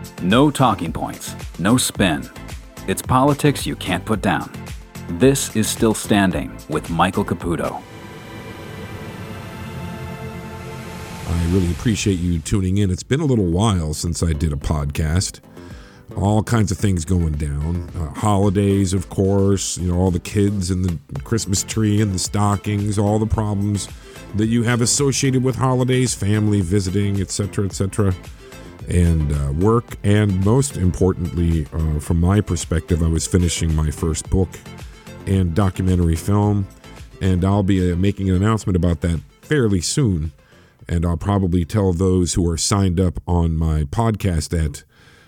No talking points, no spin. It's politics you can't put down. This is Still Standing with Michael Caputo. I really appreciate you tuning in. It's been a little while since I did a podcast. All kinds of things going down. Holidays, of course, all the kids and the Christmas tree and the stockings, all the problems that you have associated with holidays, family visiting, etc., etc., and work. And most importantly, from my perspective, I was finishing my first book and documentary film, and I'll be making an announcement about that fairly soon. And I'll probably tell those who are signed up on my podcast at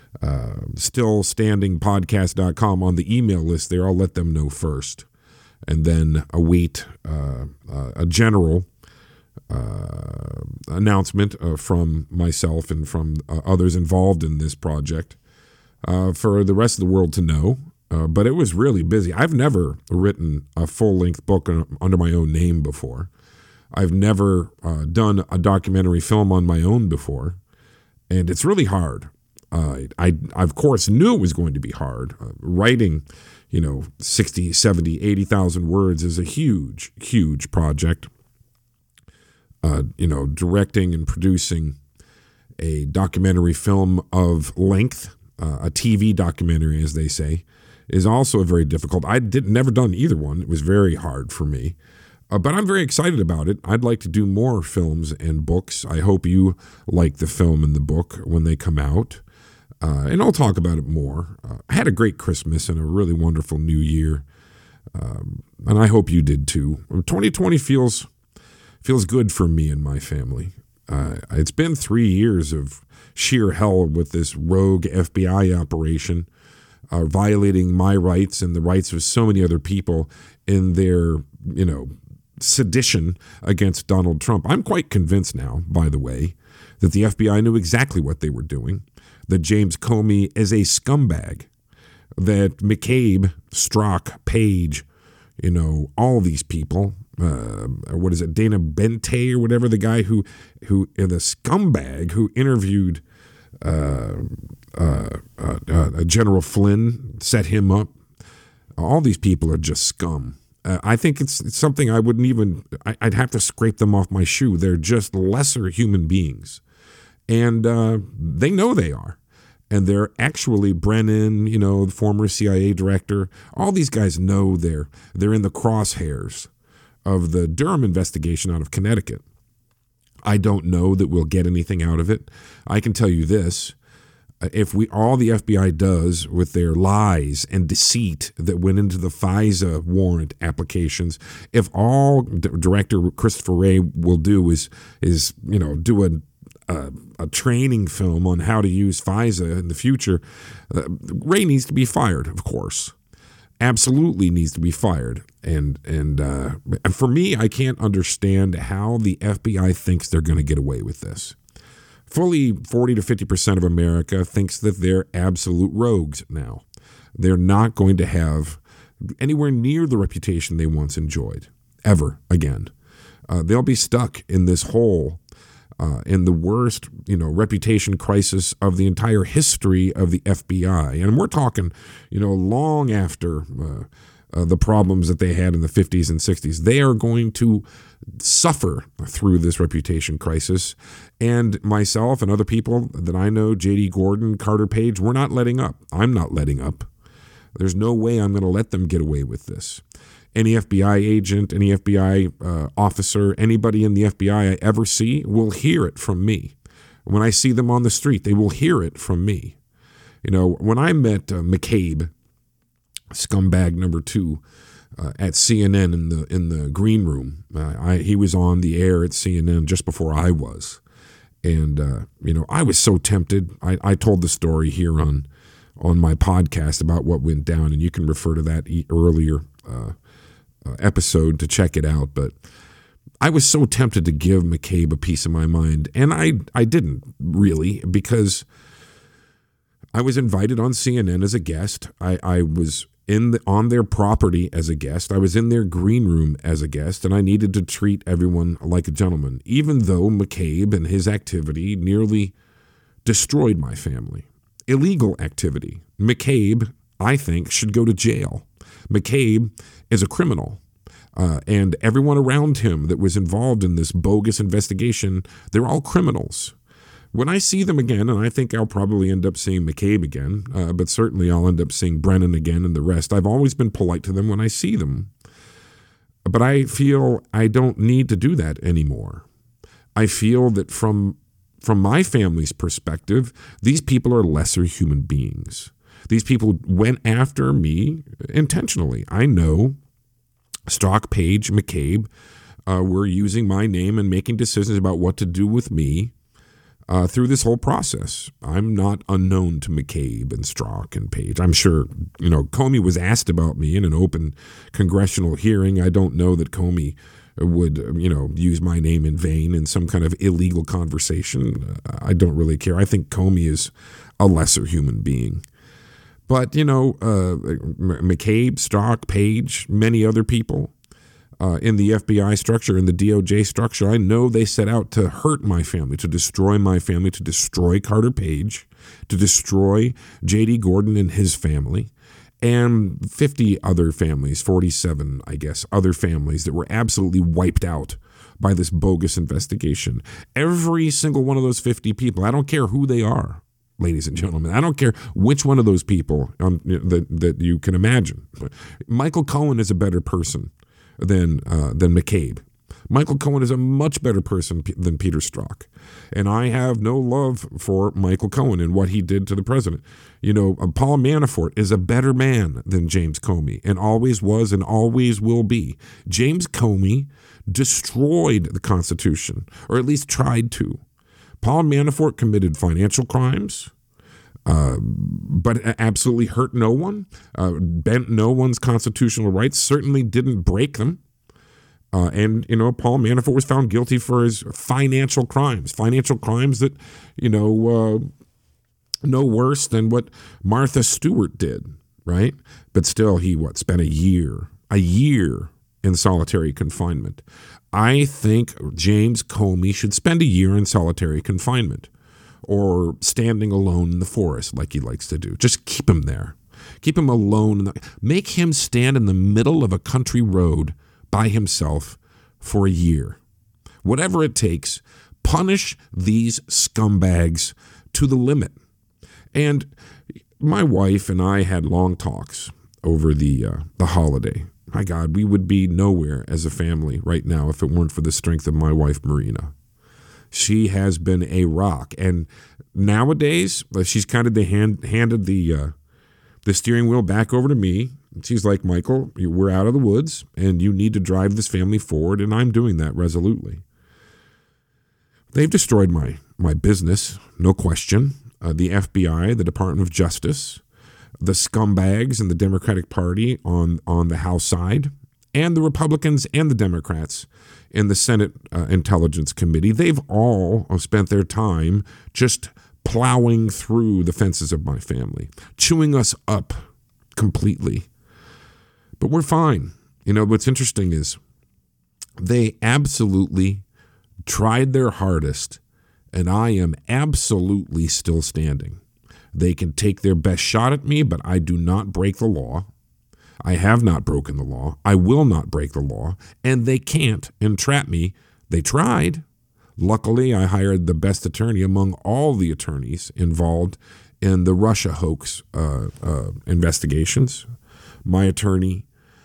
stillstandingpodcast.com on the email list there. I'll let them know first, and then await a general announcement from myself and from others involved in this project for the rest of the world to know. But it was really busy. I've never written a full-length book under my own name before. I've never done a documentary film on my own before, and it's really hard. I of course knew it was going to be hard. Writing, 60, 70, 80,000 words is a huge, huge project. Directing and producing a documentary film of length, a TV documentary, as they say, is also very difficult. Never done either one. It was very hard for me. But I'm very excited about it. I'd like to do more films and books. I hope you like the film and the book when they come out. And I'll talk about it more. I had a great Christmas and a really wonderful New Year. And I hope you did too. 2020 feels good for me and my family. It's been 3 years of sheer hell with this rogue FBI operation, violating my rights and the rights of so many other people in their, sedition against Donald Trump. I'm quite convinced now, by the way, that the FBI knew exactly what they were doing, that James Comey is a scumbag, that McCabe, Strzok, Page, all these people, Dana Bente or whatever, the guy who the scumbag who interviewed General Flynn, set him up. All these people are just scum. I think it's something I wouldn't even, I'd have to scrape them off my shoe. They're just lesser human beings. And they know they are. And they're actually Brennan, the former CIA director. All these guys know they're in the crosshairs of the Durham investigation out of Connecticut. I don't know that we'll get anything out of it. I can tell you this. If all the FBI does with their lies and deceit that went into the FISA warrant applications, if all Director Christopher Wray will do is do a training film on how to use FISA in the future, Wray needs to be fired, of course. Absolutely needs to be fired. And for me, I can't understand how the FBI thinks they're going to get away with this. Fully 40 to 50% of America thinks that they're absolute rogues now. They're not going to have anywhere near the reputation they once enjoyed, ever again. They'll be stuck in this hole, in the worst, reputation crisis of the entire history of the FBI. And we're talking, long after the problems that they had in the 50s and 60s. They are going to suffer through this reputation crisis. And myself and other people that I know, J.D. Gordon, Carter Page, we're not letting up. I'm not letting up. There's no way I'm going to let them get away with this. Any FBI agent, any FBI officer, anybody in the FBI I ever see will hear it from me. When I see them on the street, they will hear it from me. When I met McCabe, scumbag number 2, at CNN in the green room, he was on the air at CNN just before I was, and I was so tempted. I told the story here on my podcast about what went down, and you can refer to that earlier episode to check it out. But I was so tempted to give McCabe a piece of my mind, and I didn't really, because I was invited on CNN as a guest. I was on their property as a guest. I was in their green room as a guest, and I needed to treat everyone like a gentleman, even though McCabe and his activity nearly destroyed my family. illegal activity. McCabe, I think, should go to jail. McCabe is a criminal. And everyone around him that was involved in this bogus investigation, they're all criminals. When I see them again, and I think I'll probably end up seeing McCabe again, but certainly I'll end up seeing Brennan again and the rest. I've always been polite to them when I see them. But I feel I don't need to do that anymore. I feel that from my family's perspective, these people are lesser human beings. These people went after me intentionally. I know Strzok, Page, McCabe were using my name and making decisions about what to do with me through this whole process. I'm not unknown to McCabe and Strzok and Page. I'm sure, Comey was asked about me in an open congressional hearing. I don't know that Comey would, use my name in vain in some kind of illegal conversation. I don't really care. I think Comey is a lesser human being. But, McCabe, Strzok, Page, many other people in the FBI structure, in the DOJ structure, I know they set out to hurt my family, to destroy my family, to destroy Carter Page, to destroy J.D. Gordon and his family, and 50 other families, 47, I guess, other families that were absolutely wiped out by this bogus investigation. Every single one of those 50 people, I don't care who they are, ladies and gentlemen. I don't care which one of those people that you can imagine. Michael Cohen is a better person than McCabe. Michael Cohen is a much better person than Peter Strzok. And I have no love for Michael Cohen and what he did to the president. Paul Manafort is a better man than James Comey, and always was and always will be. James Comey destroyed the Constitution, or at least tried to. Paul Manafort committed financial crimes, but absolutely hurt no one, bent no one's constitutional rights, certainly didn't break them. And Paul Manafort was found guilty for his financial crimes that, no worse than what Martha Stewart did, right? But still, he spent a year in solitary confinement. I think James Comey should spend a year in solitary confinement or standing alone in the forest like he likes to do. Just keep him there. Keep him alone. Make him stand in the middle of a country road by himself for a year. Whatever it takes, punish these scumbags to the limit. And my wife and I had long talks over the holiday. My God, we would be nowhere as a family right now if it weren't for the strength of my wife, Marina. She has been a rock. And nowadays, she's kind of handed the steering wheel back over to me. She's like, Michael, we're out of the woods, and you need to drive this family forward, and I'm doing that resolutely. They've destroyed my business, no question. The FBI, the Department of Justice, the scumbags in the Democratic Party on the House side, and the Republicans and the Democrats in the Senate Intelligence Committee, they've all spent their time just plowing through the fences of my family, chewing us up completely. But we're fine. What's interesting is they absolutely tried their hardest, and I am absolutely still standing. They can take their best shot at me, but I do not break the law. I have not broken the law. I will not break the law. And they can't entrap me. They tried. Luckily, I hired the best attorney among all the attorneys involved in the Russia hoax investigations. My attorney,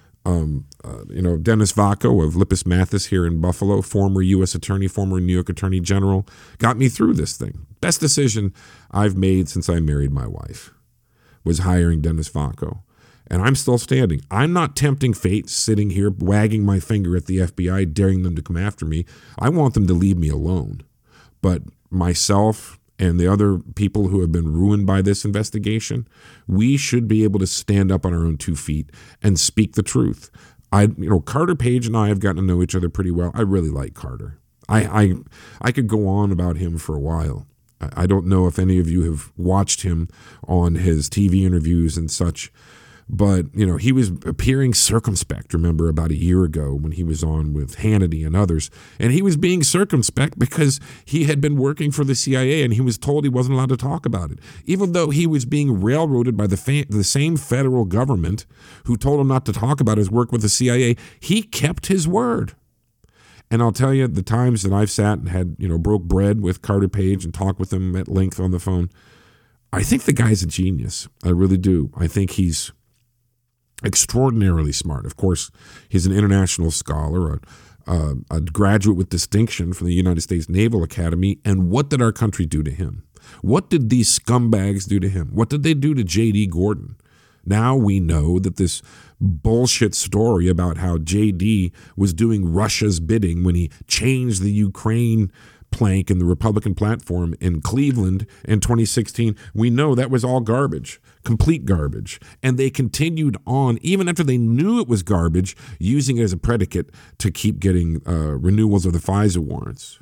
Dennis Vacco of Lippis Mathis here in Buffalo, former U.S. attorney, former New York attorney general, got me through this thing. Best decision I've made since I married my wife was hiring Dennis Vacco. And I'm still standing. I'm not tempting fate, sitting here wagging my finger at the FBI, daring them to come after me. I want them to leave me alone. But myself and the other people who have been ruined by this investigation, we should be able to stand up on our own 2 feet and speak the truth. Carter Page and I have gotten to know each other pretty well. I really like Carter. I could go on about him for a while. I don't know if any of you have watched him on his TV interviews and such, But, he was appearing circumspect, remember, about a year ago when he was on with Hannity and others. And he was being circumspect because he had been working for the CIA and he was told he wasn't allowed to talk about it. Even though he was being railroaded by the same federal government who told him not to talk about his work with the CIA, he kept his word. And I'll tell you, the times that I've sat and had, broke bread with Carter Page and talked with him at length on the phone, I think the guy's a genius. I really do. I think he's extraordinarily smart. Of course, he's an international scholar, a graduate with distinction from the United States Naval Academy. And what did our country do to him? What did these scumbags do to him? What did they do to J.D. Gordon? Now we know that this bullshit story about how J.D. was doing Russia's bidding when he changed the Ukraine plank in the Republican platform in Cleveland in 2016, we know that was all garbage, complete garbage. And they continued on, even after they knew it was garbage, using it as a predicate to keep getting renewals of the FISA warrants.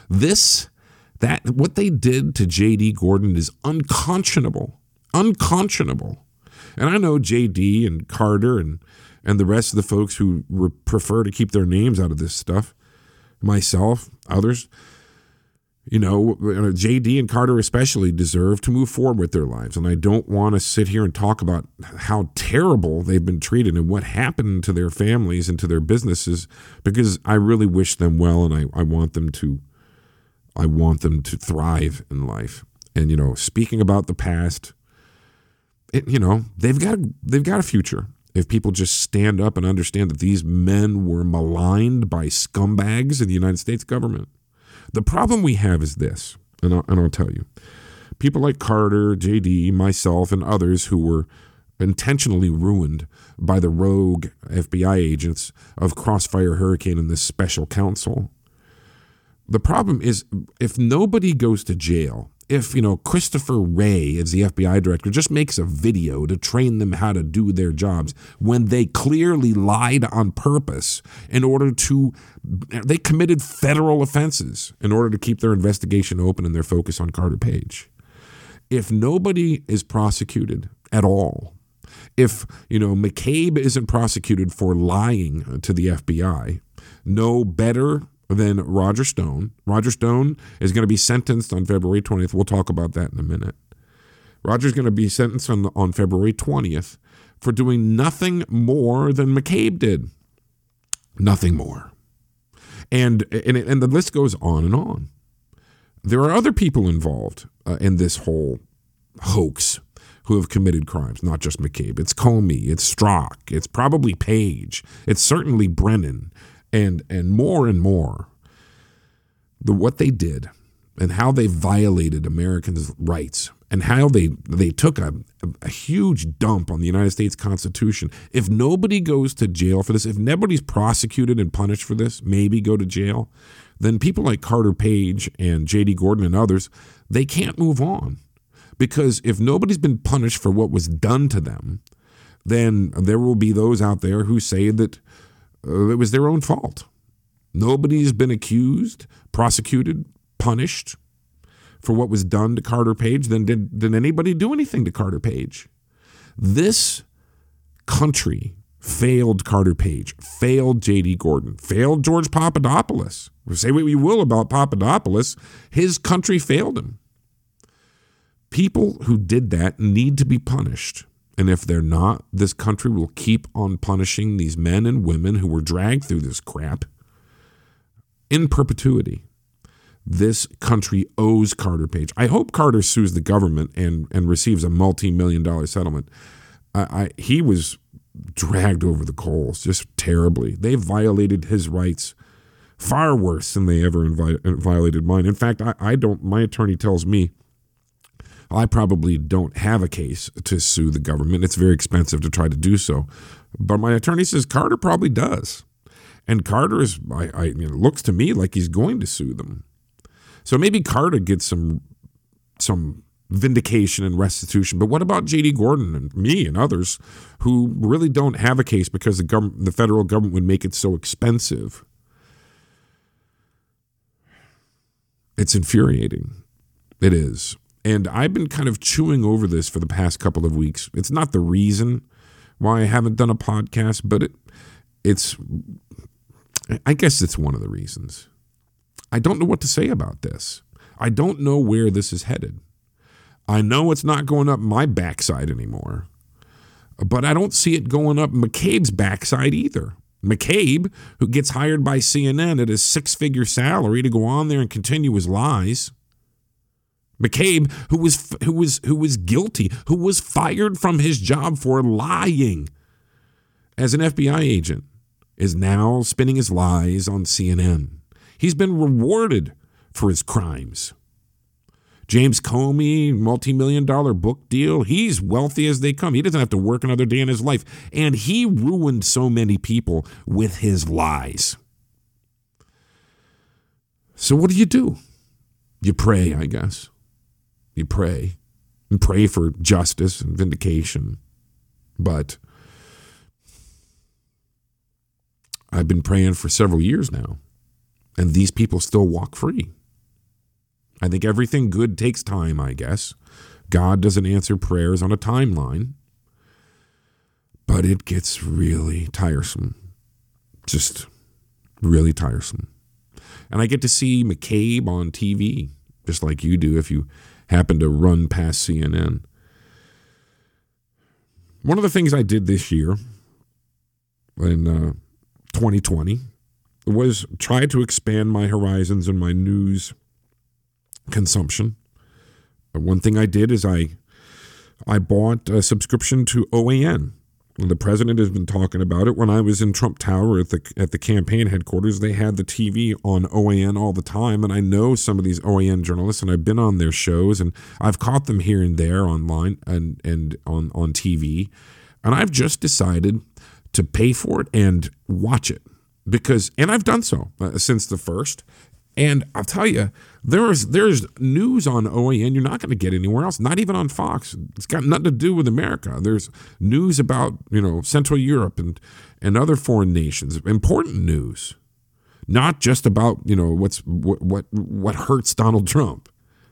What they did to J.D. Gordon is unconscionable. Unconscionable. And I know J.D. and Carter and the rest of the folks who prefer to keep their names out of this stuff, myself, others, J.D. and Carter especially deserve to move forward with their lives. And I don't want to sit here and talk about how terrible they've been treated and what happened to their families and to their businesses, because I really wish them well and I want them to thrive in life. And, speaking about the past, they've got a future if people just stand up and understand that these men were maligned by scumbags in the United States government. The problem we have is this, and I'll tell you. People like Carter, J.D., myself, and others who were intentionally ruined by the rogue FBI agents of Crossfire Hurricane and this special counsel. The problem is, if nobody goes to jail, if, Christopher Wray, as the FBI director, just makes a video to train them how to do their jobs when they clearly lied on purpose they committed federal offenses in order to keep their investigation open and their focus on Carter Page. If nobody is prosecuted at all, if, McCabe isn't prosecuted for lying to the FBI, no better than Roger Stone. Roger Stone is going to be sentenced on February 20th. We'll talk about that in a minute. Roger's going to be sentenced on February 20th for doing nothing more than McCabe did. Nothing more. And the list goes on and on. There are other people involved in this whole hoax who have committed crimes, not just McCabe. It's Comey, it's Strzok, it's probably Page, it's certainly Brennan, and more and more. What they did and how they violated Americans' rights and how they took a huge dump on the United States Constitution. If nobody goes to jail for this, if nobody's prosecuted and punished for this, maybe go to jail, then people like Carter Page and J.D. Gordon and others, they can't move on. Because if nobody's been punished for what was done to them, then there will be those out there who say that it was their own fault. Nobody's been accused, prosecuted, punished for what was done to Carter Page. Then did anybody do anything to Carter Page? This country failed Carter Page, failed J.D. Gordon, failed George Papadopoulos. Say what you will about Papadopoulos, his country failed him. People who did that need to be punished. And if they're not, this country will keep on punishing these men and women who were dragged through this crap in perpetuity. This country owes Carter Page. I hope Carter sues the government and receives a multi-million-dollar settlement. He was dragged over the coals just terribly. They violated his rights far worse than they ever violated mine. In fact, my attorney tells me I probably don't have a case to sue the government. It's very expensive to try to do so. But my attorney says Carter probably does. And Carter looks to me like he's going to sue them. So maybe Carter gets some vindication and restitution. But what about J.D. Gordon and me and others who really don't have a case because the federal government would make it so expensive? It's infuriating. It is. And I've been kind of chewing over this for the past couple of weeks. It's not the reason why I haven't done a podcast, but I guess it's one of the reasons. I don't know what to say about this. I don't know where this is headed. I know it's not going up my backside anymore, but I don't see it going up McCabe's backside either. McCabe, who gets hired by CNN at a 6-figure salary to go on there and continue his lies. McCabe, who was guilty, who was fired from his job for lying as an FBI agent, is now spinning his lies on CNN. He's been rewarded for his crimes. James Comey, multi-million-dollar book deal. He's wealthy as they come. He doesn't have to work another day in his life. And he ruined so many people with his lies. So what do? You pray, I guess. You pray. And pray for justice and vindication. But I've been praying for several years now. And these people still walk free. I think everything good takes time, I guess. God doesn't answer prayers on a timeline. But it gets really tiresome. Just really tiresome. And I get to see McCabe on TV, just like you do if you happen to run past CNN. One of the things I did this year in 2020 was try to expand my horizons and my news consumption. One thing I did is I bought a subscription to OAN. The president has been talking about it. When I was in Trump Tower at the campaign headquarters, they had the TV on OAN all the time, and I know some of these OAN journalists, and I've been on their shows, and I've caught them here and there online and on TV, and I've just decided to pay for it and watch it and I've done so since the first. And I'll tell you, there's news on OAN you're not going to get anywhere else, not even on Fox. It's got nothing to do with America. There's news about, Central Europe and other foreign nations, important news, not just about, what hurts Donald Trump,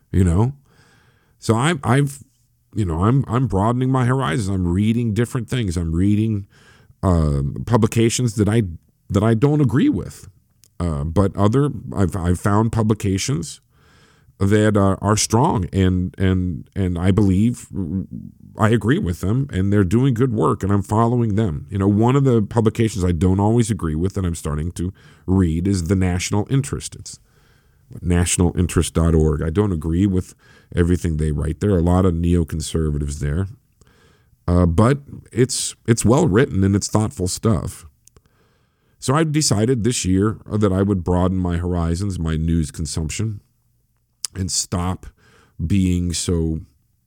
So I'm broadening my horizons. I'm reading different things. I'm reading publications that I don't agree with. But I've found publications that are strong and I believe I agree with them and they're doing good work and I'm following them. One of the publications I don't always agree with that I'm starting to read is The National Interest. It's nationalinterest.org. I don't agree with everything they write. There are a lot of neoconservatives there, but it's well written and it's thoughtful stuff. So I decided this year that I would broaden my horizons, my news consumption, and stop being so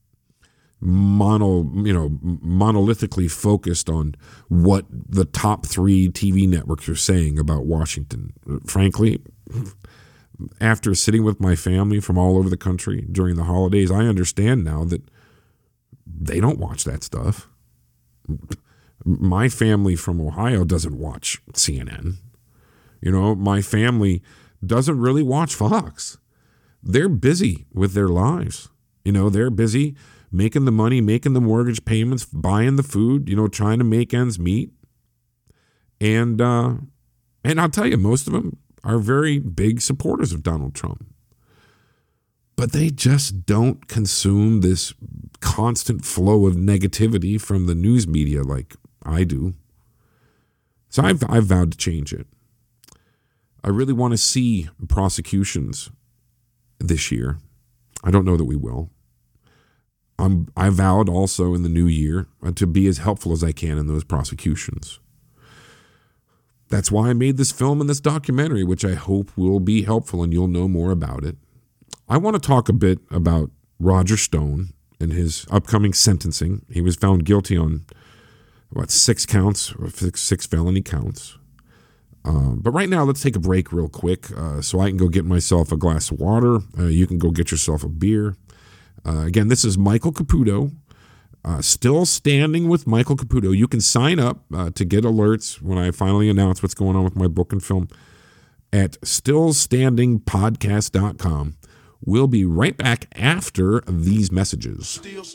monolithically focused on what the top 3 TV networks are saying about Washington. Frankly, after sitting with my family from all over the country during the holidays, I understand now that they don't watch that stuff. My family from Ohio doesn't watch CNN. My family doesn't really watch Fox. They're busy with their lives. They're busy making the money, making the mortgage payments, buying the food, trying to make ends meet. And I'll tell you, most of them are very big supporters of Donald Trump. But they just don't consume this constant flow of negativity from the news media like I do. So I've vowed to change it. I really want to see prosecutions this year. I don't know that we will. I vowed also in the new year to be as helpful as I can in those prosecutions. That's why I made this film and this documentary, which I hope will be helpful and you'll know more about it. I want to talk a bit about Roger Stone and his upcoming sentencing. He was found guilty on 6 counts, 6 felony counts. But right now, let's take a break real quick so I can go get myself a glass of water. You can go get yourself a beer. Again, this is Michael Caputo, Still Standing with Michael Caputo. You can sign up to get alerts when I finally announce what's going on with my book and film at stillstandingpodcast.com. We'll be right back after these messages.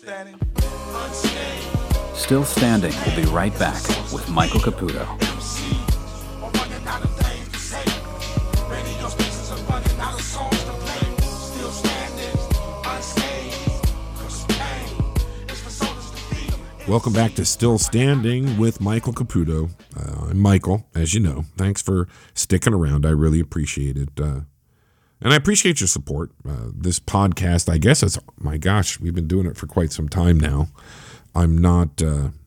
Still Standing will be right back with Michael Caputo. Welcome back to Still Standing with Michael Caputo. I'm Michael, as you know. Thanks for sticking around. I really appreciate it. And I appreciate your support. This podcast, I guess my gosh, we've been doing it for quite some time now. I'm not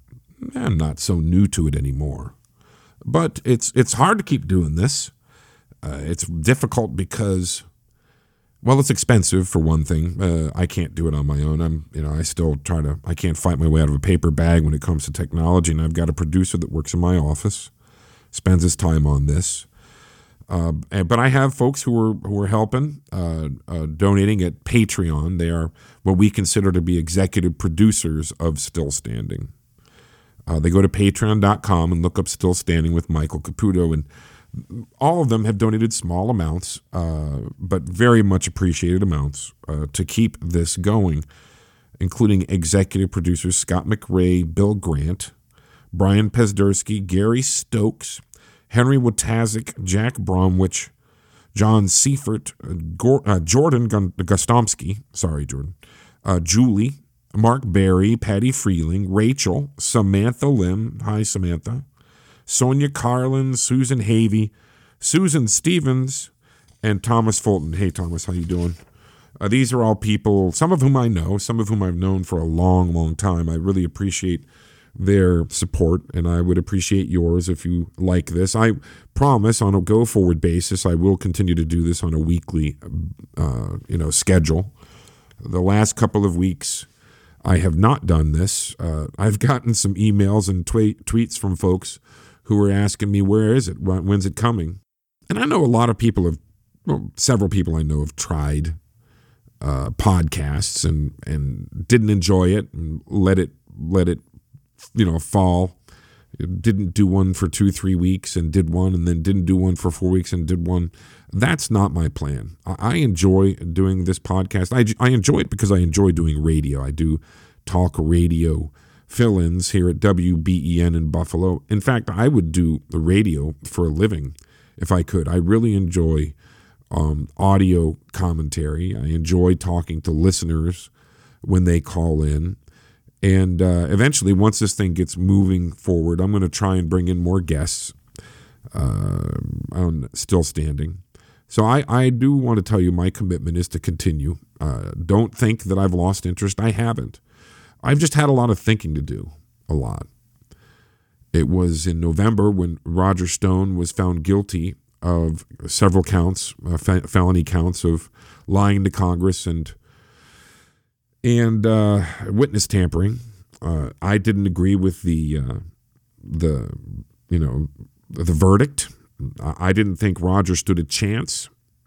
so new to it anymore. But it's hard to keep doing this. It's difficult because, well, it's expensive for one thing. I can't do it on my own. I can't fight my way out of a paper bag when it comes to technology, and I've got a producer that works in my office, spends his time on this. But I have folks who are helping, donating at Patreon. They are what we consider to be executive producers of Still Standing. They go to patreon.com and look up Still Standing with Michael Caputo, and all of them have donated small amounts, but very much appreciated amounts to keep this going, including executive producers Scott McRae, Bill Grant, Brian Pezdersky, Gary Stokes, Henry Watazik, Jack Bromwich, John Seifert, Jordan Gostomsky, Julie, Mark Berry, Patty Freeling, Rachel, Samantha Lim, hi Samantha, Sonia Carlin, Susan Havey, Susan Stevens, and Thomas Fulton. Hey, Thomas, how you doing? These are all people, some of whom I know, some of whom I've known for a long, long time. I really appreciate their support, and I would appreciate yours if you like this. I promise on a go-forward basis I will continue to do this on a weekly schedule. The last couple of weeks I have not done this. I've gotten some emails and tweets from folks who were asking me, where is it? When's it coming? And I know a lot of people several people I know have tried podcasts and didn't enjoy it and let it fall. Didn't do one for 2-3 weeks and did one, and then didn't do one for 4 weeks and did one. That's not my plan. I enjoy doing this podcast. I enjoy it because I enjoy doing radio. I do talk radio fill-ins here at WBEN in Buffalo. In fact, I would do the radio for a living if I could. I really enjoy audio commentary. I enjoy talking to listeners when they call in. And eventually, once this thing gets moving forward, I'm going to try and bring in more guests on Still Standing. So I do want to tell you my commitment is to continue. Don't think that I've lost interest. I haven't. I've just had a lot of thinking to do, a lot. It was in November when Roger Stone was found guilty of several counts, felony counts of lying to Congress and witness tampering. I didn't agree with the verdict. I didn't think Roger stood a chance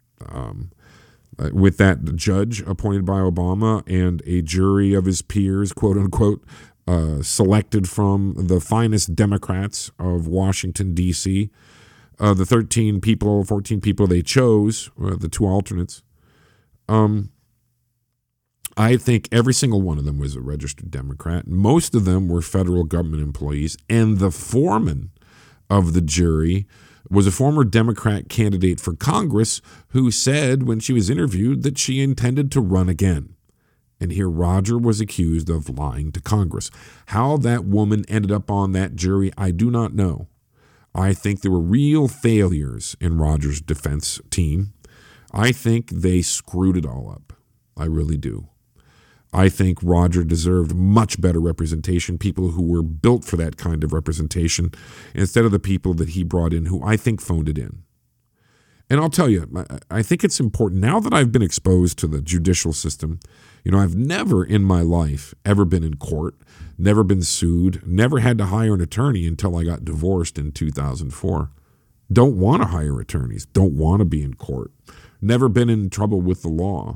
with that judge appointed by Obama and a jury of his peers, quote unquote, selected from the finest Democrats of Washington, D.C. The 14 people they chose, the two alternates. I think every single one of them was a registered Democrat. Most of them were federal government employees, and the foreman of the jury was a former Democrat candidate for Congress who said when she was interviewed that she intended to run again. And here Roger was accused of lying to Congress. How that woman ended up on that jury, I do not know. I think there were real failures in Roger's defense team. I think they screwed it all up. I really do. I think Roger deserved much better representation, people who were built for that kind of representation, instead of the people that he brought in who I think phoned it in. And I'll tell you, I think it's important, now that I've been exposed to the judicial system, I've never in my life ever been in court, never been sued, never had to hire an attorney until I got divorced in 2004. Don't want to hire attorneys, don't want to be in court, never been in trouble with the law.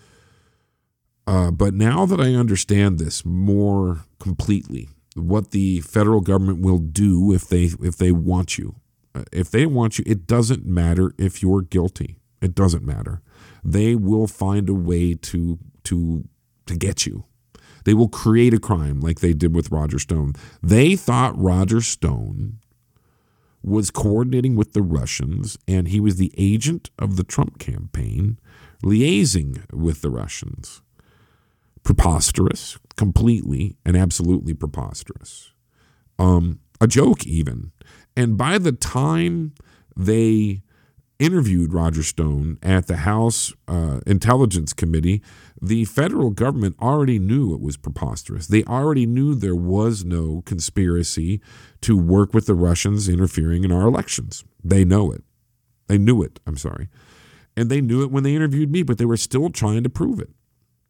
But now that I understand this more completely, what the federal government will do if they want you. If they want you, it doesn't matter if you're guilty. It doesn't matter. They will find a way to get you. They will create a crime like they did with Roger Stone. They thought Roger Stone was coordinating with the Russians, and he was the agent of the Trump campaign, liaising with the Russians. Preposterous, completely and absolutely preposterous. A joke even. And by the time they interviewed Roger Stone at the House Intelligence Committee, the federal government already knew it was preposterous. They already knew there was no conspiracy to work with the Russians interfering in our elections. They know it. They knew it, I'm sorry. And they knew it when they interviewed me, but they were still trying to prove it.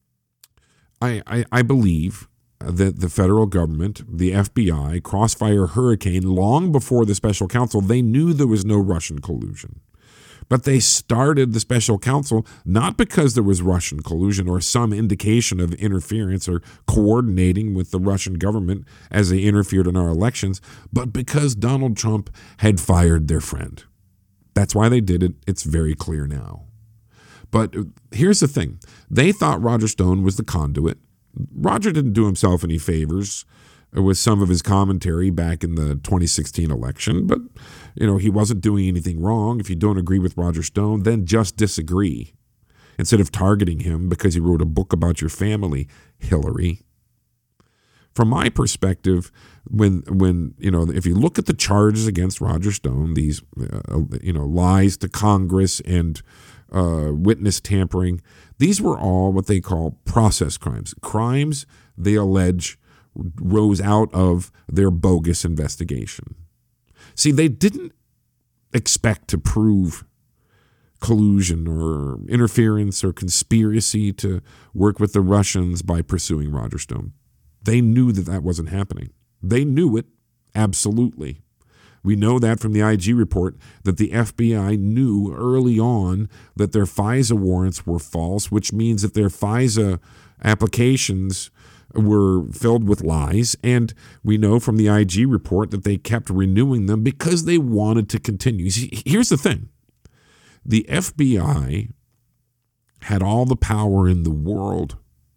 I believe that the federal government, the FBI, Crossfire Hurricane, long before the special counsel, they knew there was no Russian collusion. But they started the special counsel not because there was Russian collusion or some indication of interference or coordinating with the Russian government as they interfered in our elections, but because Donald Trump had fired their friend. That's why they did it. It's very clear now. But here's the thing. They thought Roger Stone was the conduit. Roger didn't do himself any favors with some of his commentary back in the 2016 election, but he wasn't doing anything wrong. If you don't agree with Roger Stone, then just disagree instead of targeting him because he wrote a book about your family, Hillary. From my perspective, when if you look at the charges against Roger Stone, these lies to Congress and witness tampering, these were all what they call process crimes. Crimes they allege rose out of their bogus investigation. See, they didn't expect to prove collusion or interference or conspiracy to work with the Russians by pursuing Roger Stone. They knew that wasn't happening. They knew it, absolutely. We know that from the IG report that the FBI knew early on that their FISA warrants were false, which means that their FISA applications were filled with lies. And we know from the IG report that they kept renewing them because they wanted to continue. See, here's the thing. The FBI had all the power in the world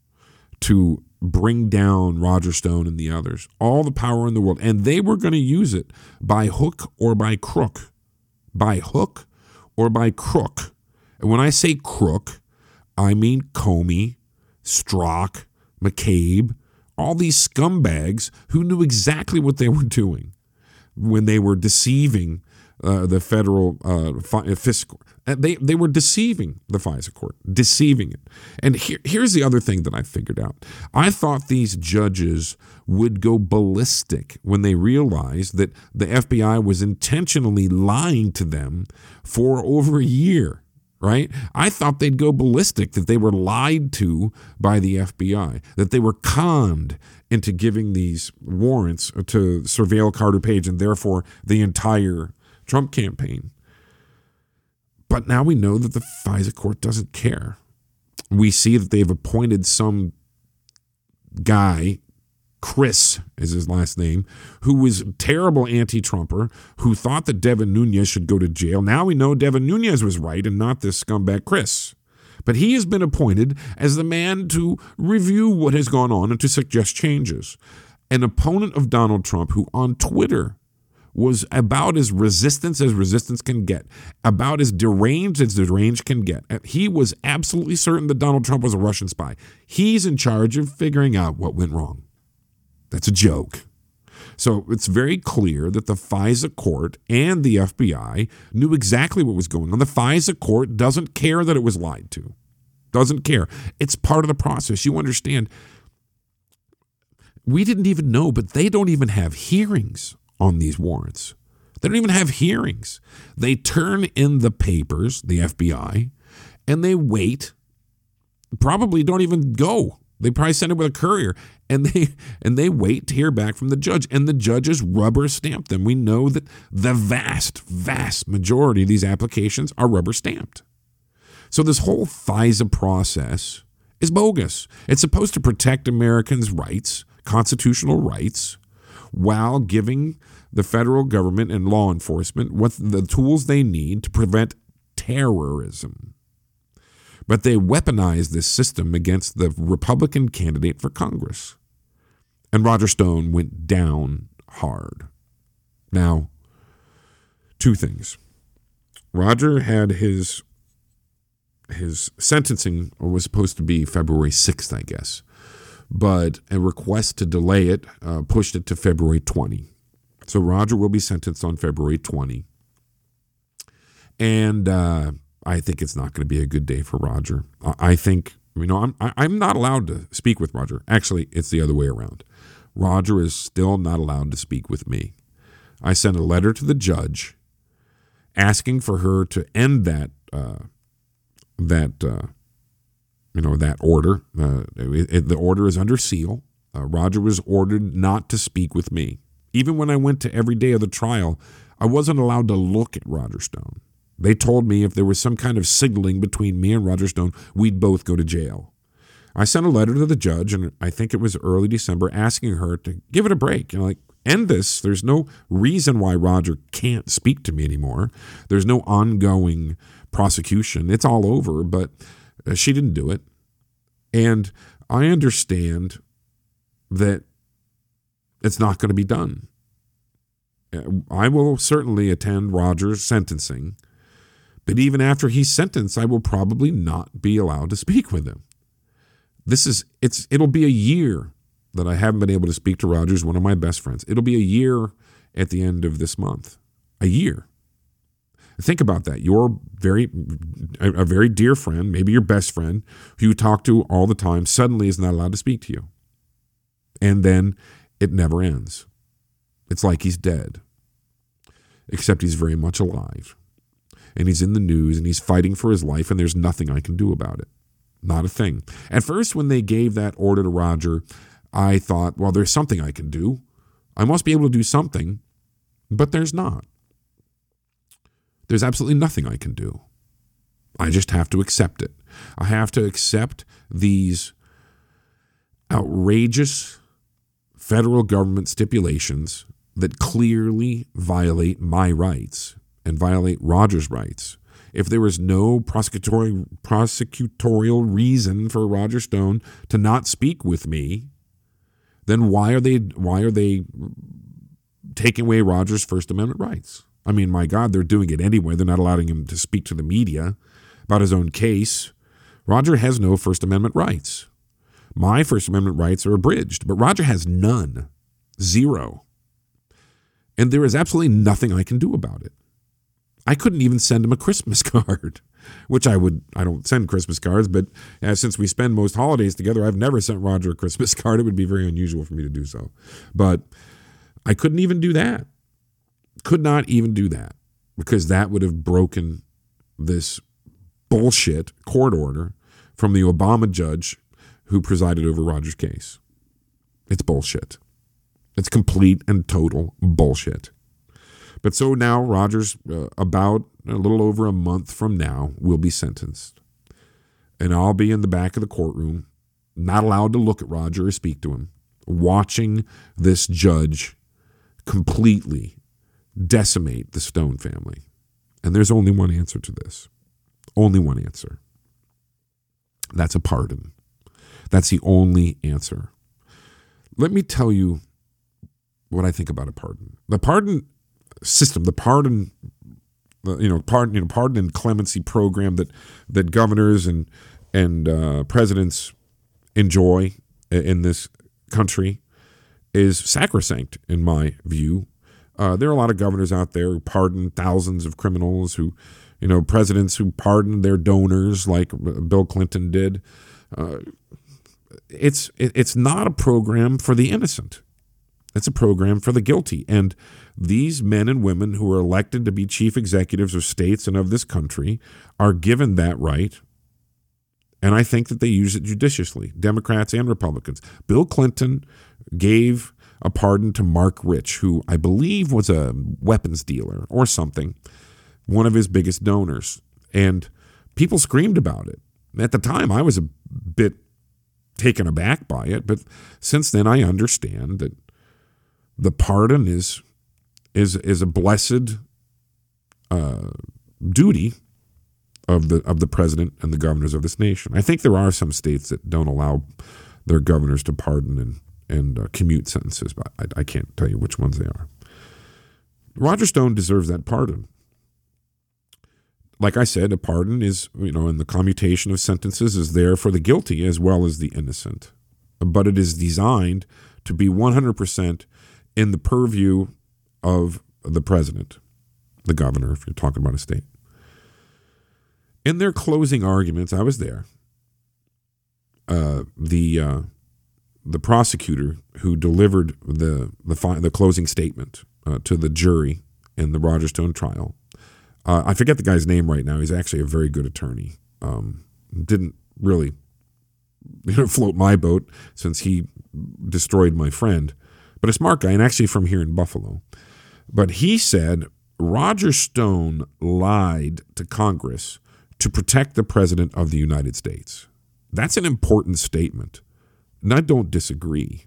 to bring down Roger Stone and the others, all the power in the world. And they were going to use it by hook or by crook. By hook or by crook. And when I say crook, I mean Comey, Strzok, McCabe, all these scumbags who knew exactly what they were doing when they were deceiving the federal fiscal. They were deceiving the FISA court, deceiving it. And here's the other thing that I figured out. I thought these judges would go ballistic when they realized that the FBI was intentionally lying to them for over a year, right? I thought they'd go ballistic, that they were lied to by the FBI, that they were conned into giving these warrants to surveil Carter Page and therefore the entire Trump campaign. But now we know that the FISA court doesn't care. We see that they've appointed some guy, Chris is his last name, who was a terrible anti-Trumper, who thought that Devin Nunes should go to jail. Now we know Devin Nunes was right and not this scumbag Chris. But he has been appointed as the man to review what has gone on and to suggest changes. An opponent of Donald Trump who on Twitter was about as resistance can get, about as deranged can get. He was absolutely certain that Donald Trump was a Russian spy. He's in charge of figuring out what went wrong. That's a joke. So it's very clear that the FISA court and the FBI knew exactly what was going on. The FISA court doesn't care that it was lied to. Doesn't care. It's part of the process. You understand, we didn't even know, but they don't even have hearings on these warrants. They don't even have hearings. They turn in the papers, the FBI, and they wait. Probably don't even go. They probably send it with a courier, and they wait to hear back from the judge, and the judges rubber stamp them. We know that the vast majority of these applications are rubber stamped. So this whole FISA process is bogus. It's supposed to protect Americans' rights, constitutional rights, while giving the federal government and law enforcement what the tools they need to prevent terrorism. But they weaponized this system against the Republican candidate for Congress. And Roger Stone went down hard. Now, two things. Roger had his sentencing was supposed to be February 6th, I guess. But a request to delay it pushed it to February 20. So Roger will be sentenced on February 20. And I think it's not going to be a good day for Roger. I think, I'm not allowed to speak with Roger. Actually, it's the other way around. Roger is still not allowed to speak with me. I sent a letter to the judge asking for her to end that order. The order is under seal. Roger was ordered not to speak with me. Even when I went to every day of the trial, I wasn't allowed to look at Roger Stone. They told me if there was some kind of signaling between me and Roger Stone, we'd both go to jail. I sent a letter to the judge, and I think it was early December, asking her to give it a break. End this. There's no reason why Roger can't speak to me anymore. There's no ongoing prosecution. It's all over, but she didn't do it. And I understand that it's not going to be done. I will certainly attend Roger's sentencing, but even after he's sentenced, I will probably not be allowed to speak with him. It'll be a year that I haven't been able to speak to Roger, one of my best friends. It'll be a year at the end of this month. A year. Think about that. You're a very dear friend, maybe your best friend, who you talk to all the time, suddenly is not allowed to speak to you. And then it never ends. It's like he's dead. Except he's very much alive. And he's in the news, and he's fighting for his life, and there's nothing I can do about it. Not a thing. At first, when they gave that order to Roger, I thought, well, there's something I can do. I must be able to do something, but there's not. There's absolutely nothing I can do. I just have to accept it. I have to accept these outrageous federal government stipulations that clearly violate my rights and violate Roger's rights. If there was no prosecutorial reason for Roger Stone to not speak with me, then why are they taking away Roger's First Amendment rights? I mean, my God, they're doing it anyway. They're not allowing him to speak to the media about his own case. Roger has no First Amendment rights. My First Amendment rights are abridged, but Roger has none. Zero. And there is absolutely nothing I can do about it. I couldn't even send him a Christmas card, which I don't send Christmas cards, but since we spend most holidays together, I've never sent Roger a Christmas card. It would be very unusual for me to do so. But I couldn't even do that. Could not even do that, because that would have broken this bullshit court order from the Obama judge who presided over Roger's case. It's bullshit. It's complete and total bullshit. But so now Roger's about a little over a month from now will be sentenced. And I'll be in the back of the courtroom, not allowed to look at Roger or speak to him, watching this judge completely decimate the Stone family. And there's only one answer to this. Only one answer. That's a pardon. That's the only answer. Let me tell you what I think about a pardon. The pardon system, the pardon and clemency program that governors and presidents enjoy in this country is sacrosanct, in my view. There are a lot of governors out there who pardon thousands of criminals, presidents who pardon their donors, like Bill Clinton did. It's not a program for the innocent. It's a program for the guilty. And these men and women who are elected to be chief executives of states and of this country are given that right. And I think that they use it judiciously, Democrats and Republicans. Bill Clinton gave a pardon to Mark Rich, who I believe was a weapons dealer or something, one of his biggest donors. And people screamed about it. At the time, I was a bit taken aback by it, but since then I understand that the pardon is a blessed duty of the president and the governors of this nation. I think there are some states that don't allow their governors to pardon and commute sentences, but I can't tell you which ones they are. Roger Stone deserves that pardon. Like I said, a pardon is, and the commutation of sentences is there for the guilty as well as the innocent. But it is designed to be 100% in the purview of the president, the governor, if you're talking about a state. In their closing arguments, I was there. The prosecutor who delivered the closing statement to the jury in the Roger Stone trial, I forget the guy's name right now. He's actually a very good attorney. Didn't really float my boat since he destroyed my friend, but a smart guy, and actually from here in Buffalo. But he said Roger Stone lied to Congress to protect the President of the United States. That's an important statement, and I don't disagree.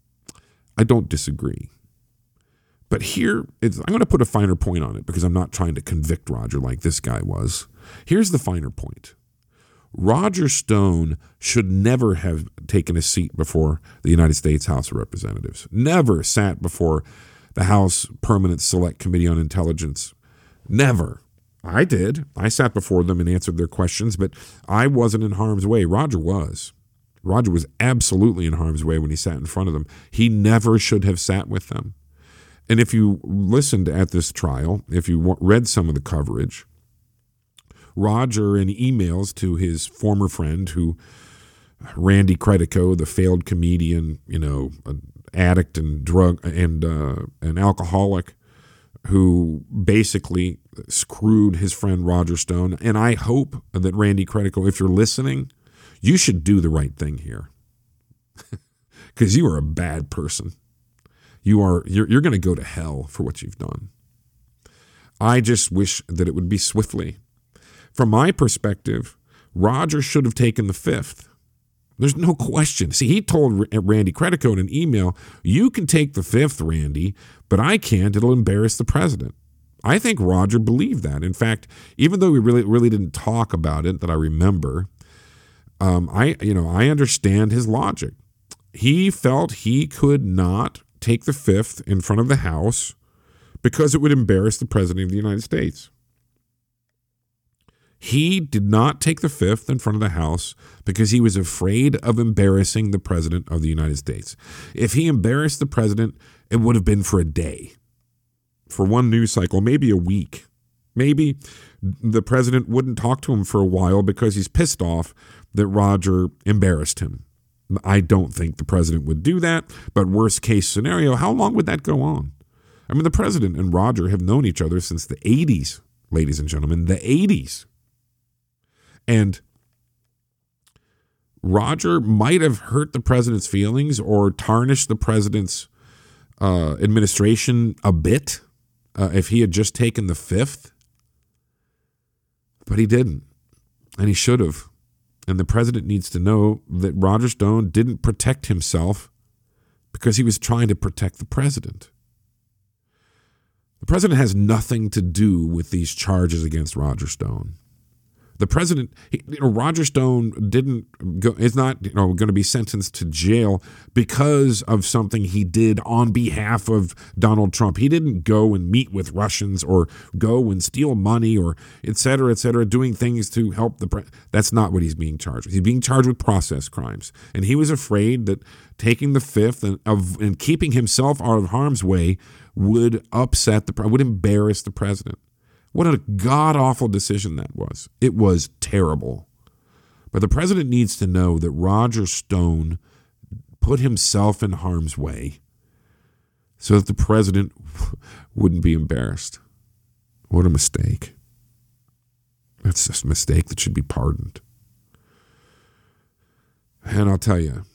But here, I'm going to put a finer point on it because I'm not trying to convict Roger like this guy was. Here's the finer point. Roger Stone should never have taken a seat before the United States House of Representatives. Never sat before the House Permanent Select Committee on Intelligence. Never. I did. I sat before them and answered their questions, but I wasn't in harm's way. Roger was. Roger was absolutely in harm's way when he sat in front of them. He never should have sat with them. And if you listened at this trial, if you read some of the coverage, Roger, in emails to his former friend, Randy Credico, the failed comedian, an addict and drug and an alcoholic, who basically screwed his friend Roger Stone. And I hope that Randy Credico, if you're listening, you should do the right thing here, because you are a bad person. You're going to go to hell for what you've done. I just wish that it would be swiftly. From my perspective, Roger should have taken the fifth. There's no question. See, he told Randy Credico in an email, you can take the fifth, Randy, but I can't. It'll embarrass the president. I think Roger believed that. In fact, even though we really didn't talk about it, that I remember, I understand his logic. He felt he could not take the fifth in front of the House because it would embarrass the president of the United States. He did not take the fifth in front of the House because he was afraid of embarrassing the president of the United States. If he embarrassed the president, it would have been for a day, for one news cycle, maybe a week. Maybe the president wouldn't talk to him for a while because he's pissed off that Roger embarrassed him. I don't think the president would do that, but worst case scenario, how long would that go on? I mean, the president and Roger have known each other since the 80s, ladies and gentlemen, the 80s. And Roger might have hurt the president's feelings or tarnished the president's administration a bit if he had just taken the fifth. But he didn't, and he should have. And the president needs to know that Roger Stone didn't protect himself because he was trying to protect the president. The president has nothing to do with these charges against Roger Stone. The president, Roger Stone is not going to be sentenced to jail because of something he did on behalf of Donald Trump. He didn't go and meet with Russians or go and steal money or et cetera, doing things to help the president. That's not what he's being charged with. He's being charged with process crimes. And he was afraid that taking the fifth and keeping himself out of harm's way would would embarrass the president. What a god-awful decision that was. It was terrible. But the president needs to know that Roger Stone put himself in harm's way so that the president wouldn't be embarrassed. What a mistake. That's just a mistake that should be pardoned. And I'll tell you,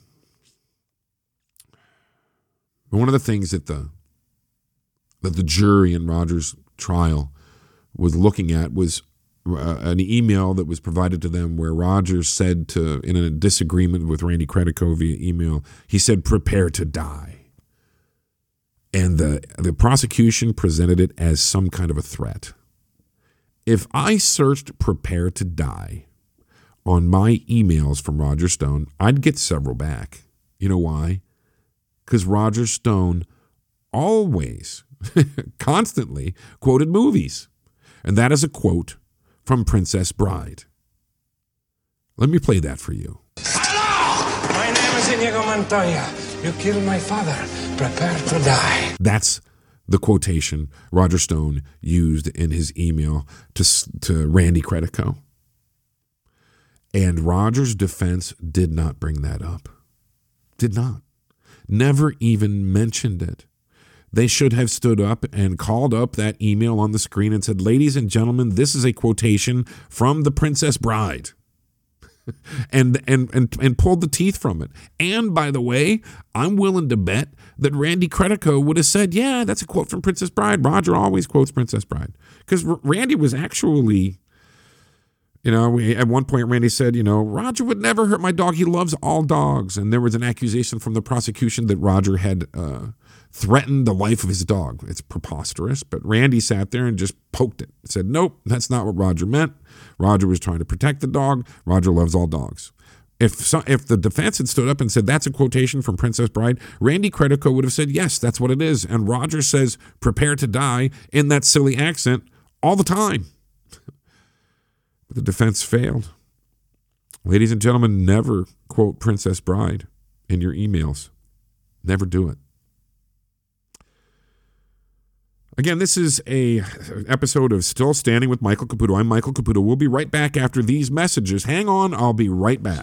one of the things that the jury in Roger's trial was looking at was an email that was provided to them where Roger said in a disagreement with Randy Credico via email, he said, prepare to die. And the prosecution presented it as some kind of a threat. If I searched "prepare to die" on my emails from Roger Stone, I'd get several back. You know why? Because Roger Stone always, constantly quoted movies. And that is a quote from Princess Bride. Let me play that for you. Hello! My name is Inigo Montoya. You killed my father. Prepare to die. That's the quotation Roger Stone used in his email to Randy Credico. And Roger's defense did not bring that up. Did not. Never even mentioned it. They should have stood up and called up that email on the screen and said, "Ladies and gentlemen, this is a quotation from The Princess Bride." and pulled the teeth from it. And by the way, I'm willing to bet that Randy Credico would have said, "Yeah, that's a quote from Princess Bride. Roger always quotes Princess Bride." Because Randy was actually, at one point Randy said, "Roger would never hurt my dog. He loves all dogs." And there was an accusation from the prosecution that Roger had threatened the life of his dog. It's preposterous. But Randy sat there and just poked it. Said, "Nope, that's not what Roger meant. Roger was trying to protect the dog. Roger loves all dogs." If the defense had stood up and said, "That's a quotation from Princess Bride," Randy Credico would have said, "Yes, that's what it is." And Roger says, "Prepare to die" in that silly accent all the time. But the defense failed. Ladies and gentlemen, never quote Princess Bride in your emails. Never do it. Again, this is a episode of Still Standing with Michael Caputo. I'm Michael Caputo. We'll be right back after these messages. Hang on, I'll be right back.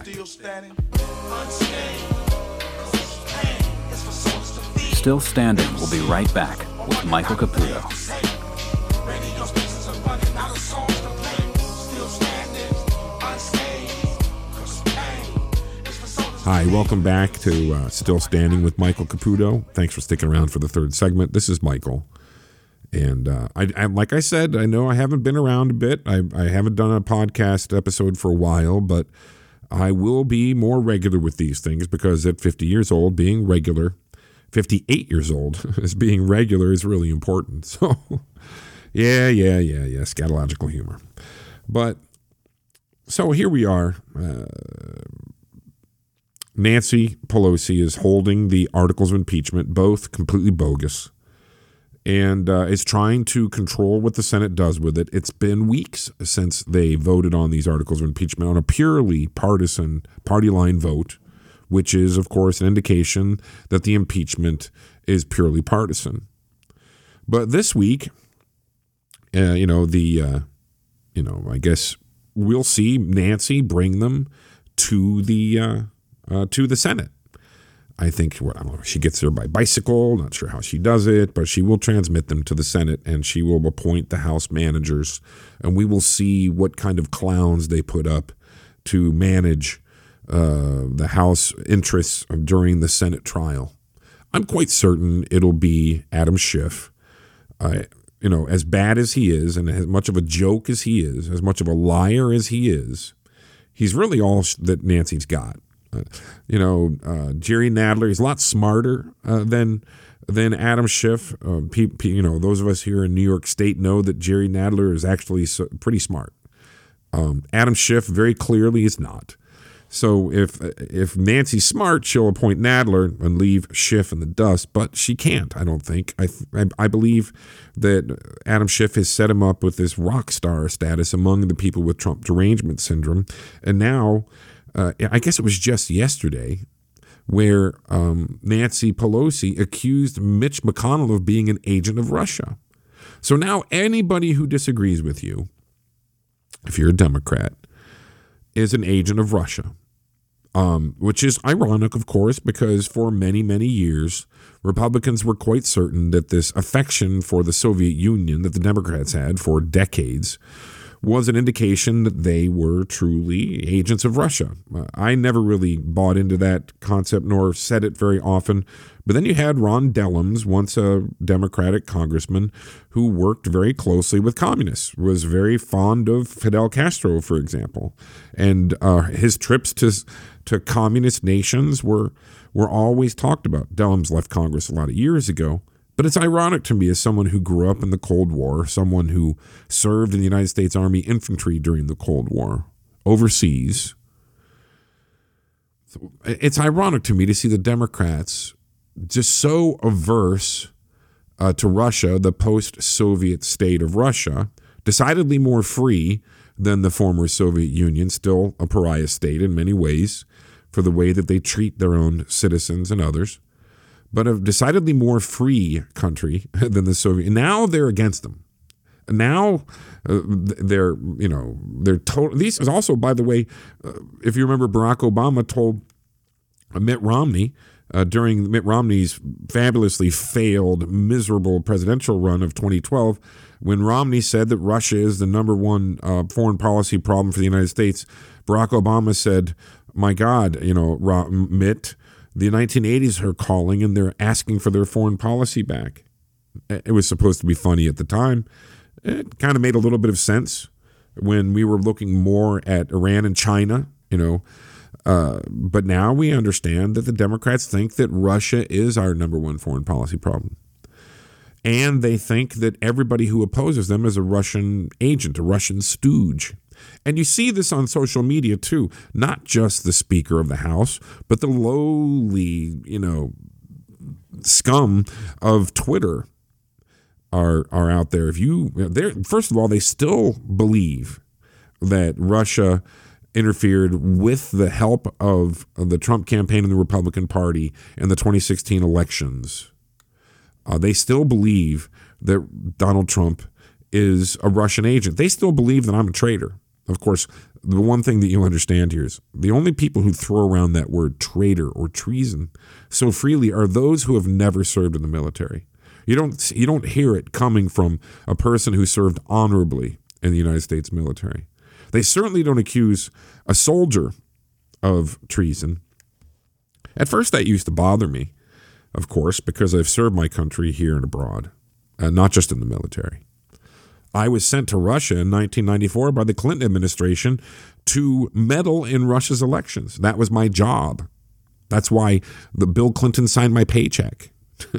Still Standing will be right back with Michael Caputo. Hi, welcome back to Still Standing with Michael Caputo. Thanks for sticking around for the third segment. This is Michael. And I like I said, I know I haven't been around a bit. I haven't done a podcast episode for a while, but I will be more regular with these things because at 50 years old, being regular, 58 years old, as being regular is really important. So, yeah, scatological humor. But, so here we are. Nancy Pelosi is holding the articles of impeachment, both completely bogus, and is trying to control what the Senate does with it. It's been weeks since they voted on these articles of impeachment on a purely partisan party line vote, which is, of course, an indication that the impeachment is purely partisan. But this week, I guess we'll see Nancy bring them to the Senate. I think, she gets there by bicycle. Not sure how she does it, but she will transmit them to the Senate, and she will appoint the House managers, and we will see what kind of clowns they put up to manage the House interests during the Senate trial. I'm quite certain it'll be Adam Schiff. As bad as he is, and as much of a joke as he is, as much of a liar as he is, he's really all that Nancy's got. Jerry Nadler, he's a lot smarter than Adam Schiff. Those of us here in New York State know that Jerry Nadler is actually pretty smart. Adam Schiff very clearly is not. So if Nancy's smart, she'll appoint Nadler and leave Schiff in the dust, but she can't, I don't think. I believe that Adam Schiff has set him up with this rock star status among the people with Trump derangement syndrome, and now I guess it was just yesterday where Nancy Pelosi accused Mitch McConnell of being an agent of Russia. So now anybody who disagrees with you, if you're a Democrat, is an agent of Russia, which is ironic, of course, because for many, many years, Republicans were quite certain that this affection for the Soviet Union that the Democrats had for decades was an indication that they were truly agents of Russia. I never really bought into that concept nor said it very often. But then you had Ron Dellums, once a Democratic congressman who worked very closely with communists, was very fond of Fidel Castro, for example. And his trips to communist nations were always talked about. Dellums left Congress a lot of years ago, But it's ironic to me as someone who grew up in the Cold War, someone who served in the United States Army infantry during the Cold War, overseas. It's ironic to me to see the Democrats just so averse to Russia, the post-Soviet state of Russia, decidedly more free than the former Soviet Union, still a pariah state in many ways for the way that they treat their own citizens and others, but a decidedly more free country than the Soviet. And now they're against them. Now they're total. These is also, by the way, if you remember, Barack Obama told Mitt Romney during Mitt Romney's fabulously failed, miserable presidential run of 2012, when Romney said that Russia is the number one foreign policy problem for the United States, Barack Obama said, "My God, Mitt, the 1980s are calling and they're asking for their foreign policy back." It was supposed to be funny at the time. It kind of made a little bit of sense when we were looking more at Iran and China, but now we understand that the Democrats think that Russia is our number one foreign policy problem. And they think that everybody who opposes them is a Russian agent, a Russian stooge. And you see this on social media too, not just the Speaker of the House, but the lowly, scum of Twitter are out there. First of all, they still believe that Russia interfered with the help of the Trump campaign and the Republican Party in the 2016 elections. They still believe that Donald Trump is a Russian agent. They still believe that I'm a traitor. Of course, the one thing that you understand here is the only people who throw around that word traitor or treason so freely are those who have never served in the military. You don't hear it coming from a person who served honorably in the United States military. They certainly don't accuse a soldier of treason. At first, that used to bother me, of course, because I've served my country here and abroad, not just in the military. I was sent to Russia in 1994 by the Clinton administration to meddle in Russia's elections. That was my job. That's why Bill Clinton signed my paycheck.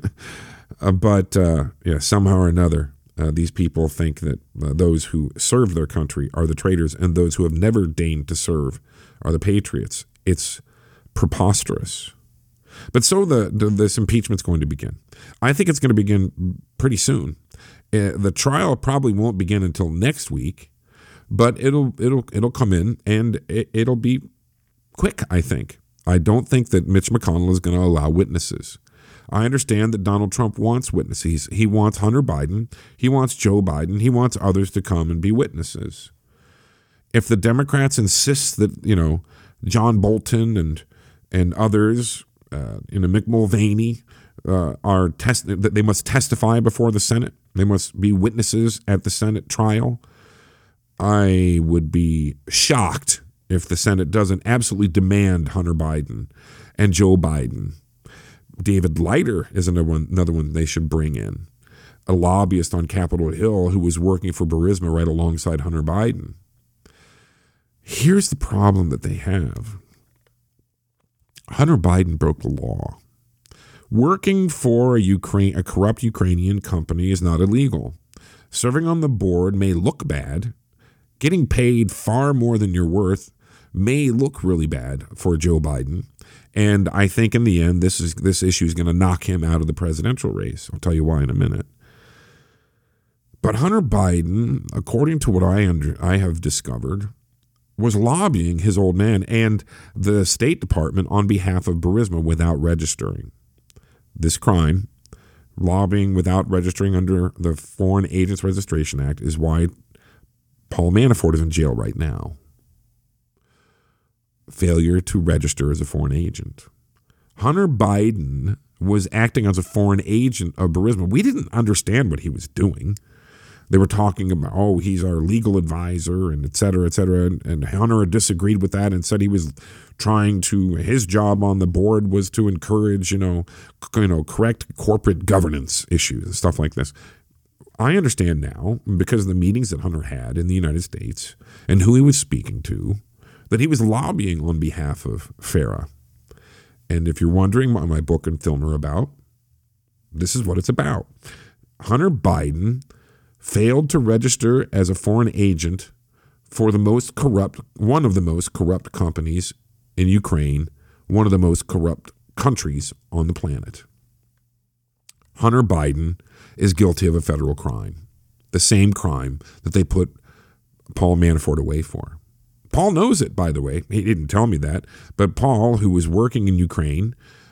But somehow or another, these people think that those who serve their country are the traitors and those who have never deigned to serve are the patriots. It's preposterous. But so this impeachment's going to begin. I think it's going to begin pretty soon. The trial probably won't begin until next week, but it'll come in and it'll be quick, I think. I don't think that Mitch McConnell is going to allow witnesses. I understand that Donald Trump wants witnesses. He wants Hunter Biden. He wants Joe Biden. He wants others to come and be witnesses. If the Democrats insist that, John Bolton and others, Mick Mulvaney, that they must testify before the Senate, they must be witnesses at the Senate trial, I would be shocked if the Senate doesn't absolutely demand Hunter Biden and Joe Biden. David Leiter is another one they should bring in, a lobbyist on Capitol Hill who was working for Burisma right alongside Hunter Biden. Here's the problem that they have. Hunter Biden broke the law. Working for a corrupt Ukrainian company is not illegal. Serving on the board may look bad. Getting paid far more than you're worth may look really bad for Joe Biden. And I think in the end, this issue is going to knock him out of the presidential race. I'll tell you why in a minute. But Hunter Biden, according to what I have discovered, was lobbying his old man and the State Department on behalf of Burisma without registering. This crime, lobbying without registering under the Foreign Agents Registration Act, is why Paul Manafort is in jail right now. Failure to register as a foreign agent. Hunter Biden was acting as a foreign agent of Burisma. We didn't understand what he was doing. They were talking about, he's our legal advisor and et cetera, et cetera. And Hunter disagreed with that and said he was his job on the board was to encourage, correct corporate governance issues and stuff like this. I understand now, because of the meetings that Hunter had in the United States and who he was speaking to, that he was lobbying on behalf of FARA. And if you're wondering what my book and film are about, This is what it's about. Hunter Biden failed to register as a foreign agent for one of the most corrupt companies in Ukraine, one of the most corrupt countries on the planet. Hunter Biden is guilty of a federal crime, the same crime that they put Paul Manafort away for. Paul knows it, by the way. He didn't tell me that, but Paul, who was working in Ukraine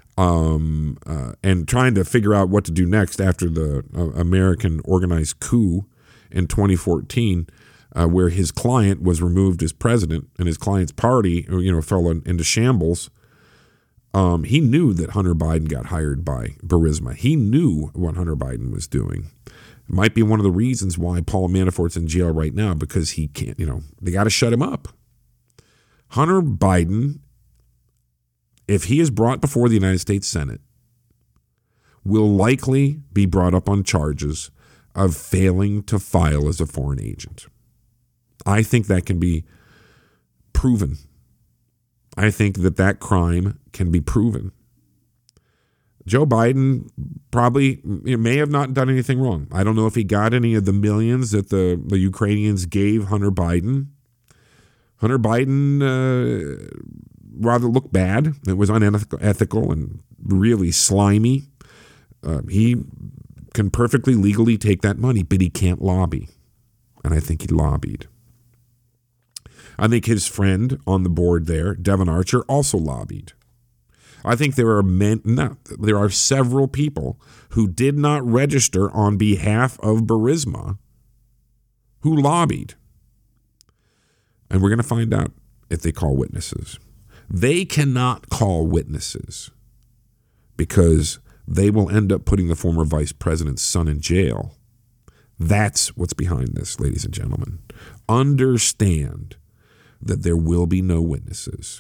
and trying to figure out what to do next after the American organized coup in 2014, where his client was removed as president and his client's party, fell into shambles. He knew that Hunter Biden got hired by Burisma. He knew what Hunter Biden was doing. It might be one of the reasons why Paul Manafort's in jail right now, because he can't, they got to shut him up. Hunter Biden, if he is brought before the United States Senate, will likely be brought up on charges of failing to file as a foreign agent. I think that can be proven. I think that crime can be proven. Joe Biden probably may have not done anything wrong. I don't know if he got any of the millions that the Ukrainians gave Hunter Biden. Hunter Biden rather looked bad. It was unethical and really slimy. He can perfectly legally take that money, but he can't lobby. And I think he lobbied. I think his friend on the board there, Devon Archer, also lobbied. I think there are several people who did not register on behalf of Burisma who lobbied. And we're going to find out if they call witnesses. They cannot call witnesses because they will end up putting the former vice president's son in jail. That's what's behind this, ladies and gentlemen. Understand that there will be no witnesses.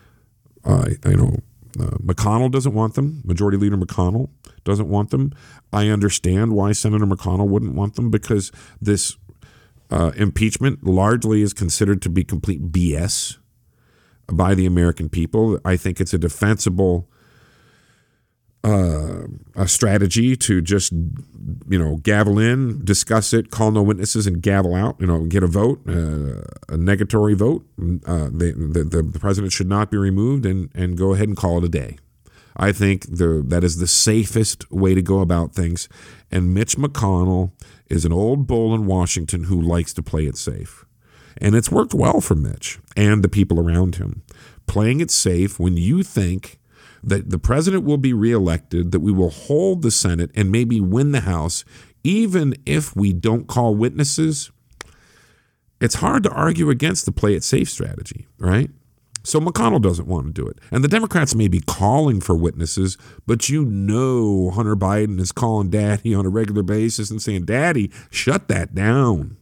McConnell doesn't want them. Majority Leader McConnell doesn't want them. I understand why Senator McConnell wouldn't want them, because this impeachment largely is considered to be complete BS by the American people. I think it's a defensible a strategy to just, gavel in, discuss it, call no witnesses, and gavel out, get a vote, a negatory vote. The president should not be removed and go ahead and call it a day. I think that is the safest way to go about things. And Mitch McConnell is an old bull in Washington who likes to play it safe. And it's worked well for Mitch and the people around him. Playing it safe when you think that the president will be reelected, that we will hold the Senate and maybe win the House, even if we don't call witnesses. It's hard to argue against the play it safe strategy, right? So McConnell doesn't want to do it. And the Democrats may be calling for witnesses, but Hunter Biden is calling Daddy on a regular basis and saying, Daddy, shut that down.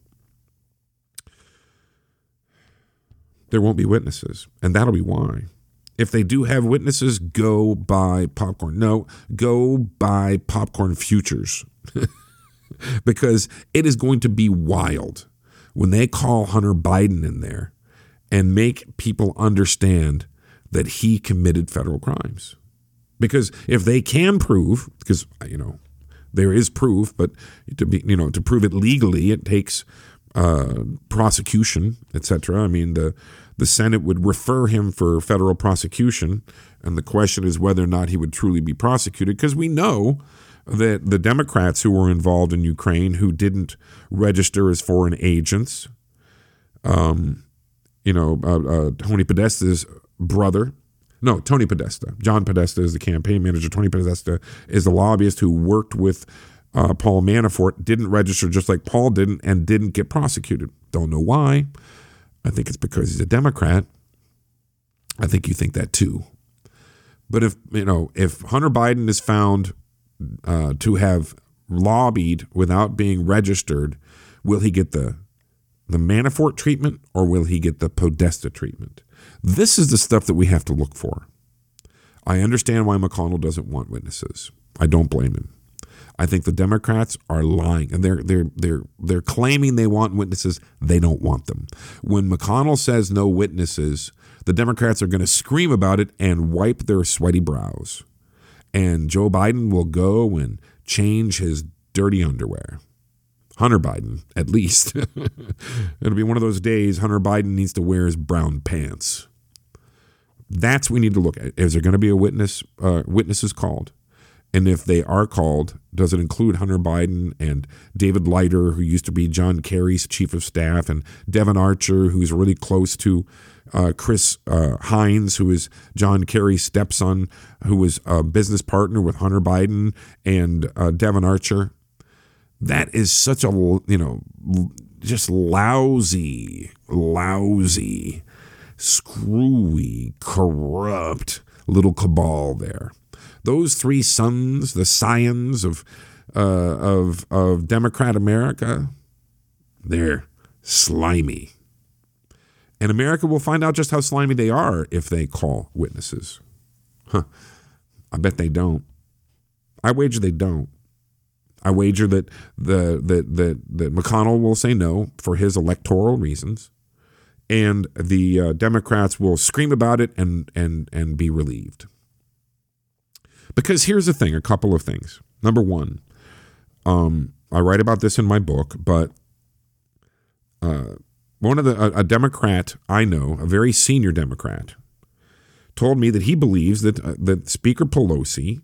There won't be witnesses, and that'll be why. If they do have witnesses, go buy popcorn. No, go buy popcorn futures because it is going to be wild when they call Hunter Biden in there and make people understand that he committed federal crimes. Because if they can prove, because, there is proof, but to prove it legally, it takes prosecution, etc. I mean, the Senate would refer him for federal prosecution, and the question is whether or not he would truly be prosecuted, because we know that the Democrats who were involved in Ukraine who didn't register as foreign agents, Tony Podesta's brother, Tony Podesta, John Podesta is the campaign manager, Tony Podesta is the lobbyist who worked with Paul Manafort, didn't register just like Paul didn't, and didn't get prosecuted. Don't know why. I think it's because he's a Democrat. I think you think that too. But if Hunter Biden is found to have lobbied without being registered, will he get the Manafort treatment or will he get the Podesta treatment? This is the stuff that we have to look for. I understand why McConnell doesn't want witnesses. I don't blame him. I think the Democrats are lying, and they're claiming they want witnesses. They don't want them. When McConnell says no witnesses, the Democrats are going to scream about it and wipe their sweaty brows. And Joe Biden will go and change his dirty underwear. Hunter Biden, at least. It'll be one of those days Hunter Biden needs to wear his brown pants. That's what we need to look at. Is there going to be a witnesses called? And if they are called, does it include Hunter Biden and David Leiter, who used to be John Kerry's chief of staff, and Devon Archer, who's really close to Chris Hines, who is John Kerry's stepson, who was a business partner with Hunter Biden and Devon Archer? That is such a, just lousy, screwy, corrupt little cabal there. Those three sons, the scions of Democrat America, they're slimy. And America will find out just how slimy they are if they call witnesses. I bet they don't. I wager they don't. I wager that that McConnell will say no for his electoral reasons, and the Democrats will scream about it and be relieved. Because here's the thing, a couple of things. Number one, I write about this in my book, but a Democrat I know, a very senior Democrat, told me that he believes that Speaker Pelosi